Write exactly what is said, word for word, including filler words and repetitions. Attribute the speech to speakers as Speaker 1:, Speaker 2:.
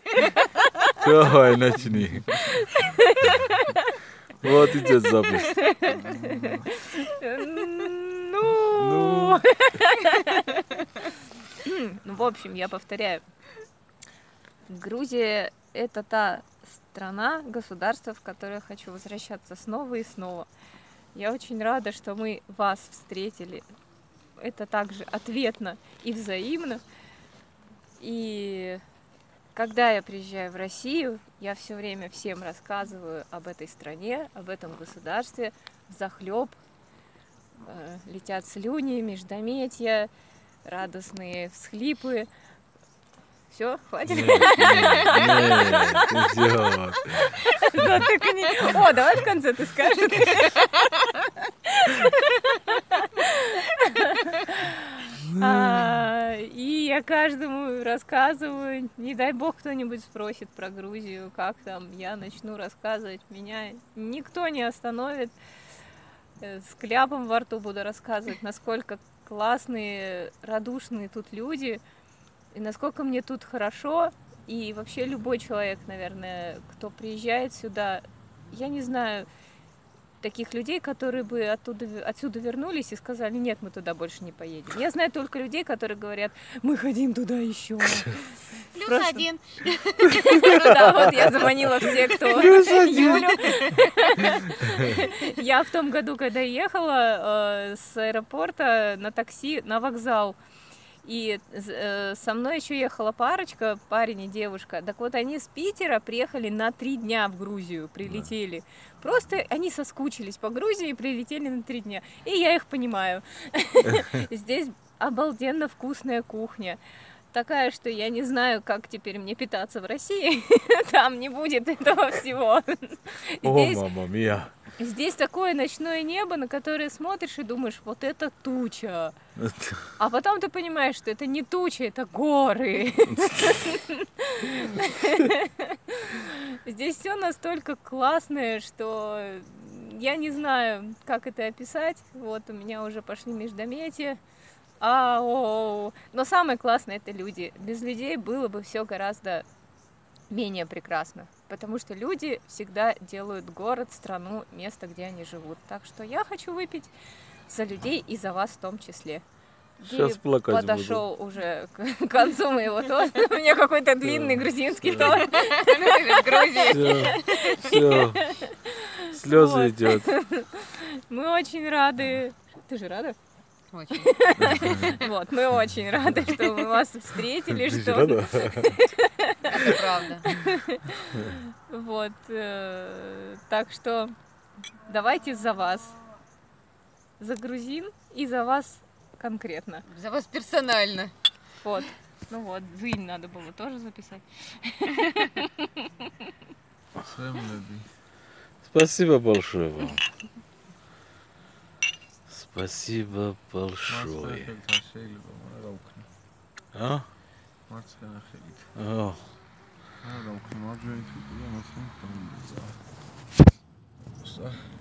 Speaker 1: Давай, начни. Вот идет запись.
Speaker 2: Ну,
Speaker 1: Ну,
Speaker 2: ну, в общем, я повторяю. Грузия – это та страна, государство, в которое я хочу возвращаться снова и снова. Я очень рада, что мы вас встретили. Это также ответно и взаимно. И когда я приезжаю в Россию, я все время всем рассказываю об этой стране, об этом государстве, взахлеб. Э, Летят слюни, междометия, радостные всхлипы. Все, хватит.
Speaker 1: нет, нет, нет, не делай.
Speaker 2: Да, так и не- О, давай в конце ты скажешь. А, И я каждому рассказываю, не дай бог кто-нибудь спросит про Грузию, как там, я начну рассказывать, меня никто не остановит. Э, С кляпом во рту буду рассказывать, насколько классные, радушные тут люди, и насколько мне тут хорошо. И вообще любой человек, наверное, кто приезжает сюда, я не знаю таких людей, которые бы оттуда, отсюда вернулись и сказали, нет, мы туда больше не поедем. Я знаю только людей, которые говорят, мы хотим туда еще.
Speaker 3: Плюс
Speaker 2: Просто-
Speaker 3: один.
Speaker 2: Да, вот я заманила всех, кто Юлю. Я в том году, когда ехала э, с аэропорта на такси на вокзал, и э, со мной еще ехала парочка, парень и девушка. Так вот, они с Питера приехали на три дня в Грузию, прилетели. Просто они соскучились по Грузии и прилетели на три дня. И я их понимаю. Здесь обалденно вкусная кухня. Такая, что я не знаю, как теперь мне питаться в России. Там не будет этого всего.
Speaker 1: О,
Speaker 2: Здесь,
Speaker 1: мама мия.
Speaker 2: здесь такое ночное небо, на которое смотришь и думаешь, вот это туча. А потом ты понимаешь, что это не туча, это горы. Здесь все настолько классное, что я не знаю, как это описать. Вот у меня уже пошли междометия. А, о, но самое классное это люди. Без людей было бы все гораздо менее прекрасно, потому что люди всегда делают город, страну, место, где они живут. Так что я хочу выпить за людей и за вас в том числе.
Speaker 1: Сейчас
Speaker 2: Гири
Speaker 1: плакать буду.
Speaker 2: подошел уже к концу моего тоста. У меня какой-то длинный грузинский тост.
Speaker 1: Все, все. Слезы
Speaker 2: Вот.
Speaker 1: идет.
Speaker 2: Мы очень рады. Ты же рада?
Speaker 3: Очень.
Speaker 2: Вот, мы очень рады, что мы вас встретили,
Speaker 1: Ты же
Speaker 2: что
Speaker 1: рада?
Speaker 3: Это правда.
Speaker 2: вот, э, так что давайте за вас, за грузин и за вас конкретно.
Speaker 3: За вас персонально.
Speaker 2: Вот, ну вот, дзынь надо было тоже записать.
Speaker 1: Спасибо большое вам. Спасибо большое. А? О,
Speaker 4: არა, ხმარჯვენით უკვე ამას მქონდა.